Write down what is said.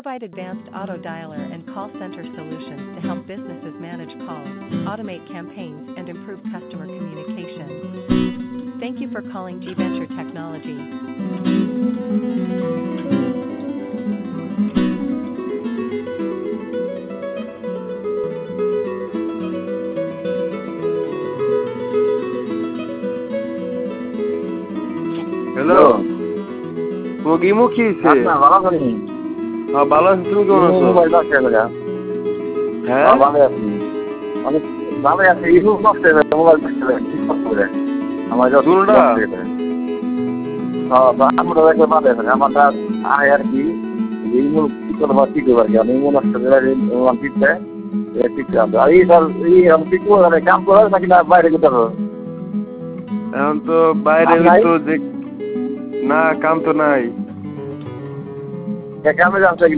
provide advanced auto dialer and call center solutions to help businesses manage calls, automate campaigns, and improve customer communication. Thank you for calling G Venture Technology. Hello, মুখী সে ভালো করি ভালো আছি। তুমি কেমন আছো? মোবাইল নষ্ট হয়ে গেছে। হ্যাঁ, ভালো আছি, অনেক ভালো আছি। ইউটিউব নষ্ট হয়ে গেছে, মোবাইল নষ্ট হয়ে গেছে, কি করতে হবে? আমার যা দুটোটা? আমরা ভালো আছে। আমারটা আয় আর কি ইমুন কি করবো, কি করবো আর কি। আমি ইমুন নষ্ট করে ঠিকছে ঠিকছে আছে। আর এই ঠিক করে কাম করে নাকি না বাইরে যেতে হবে? এখন তো বাইরে তো যে না, কাম তো নাই। কামে যাচ্ছে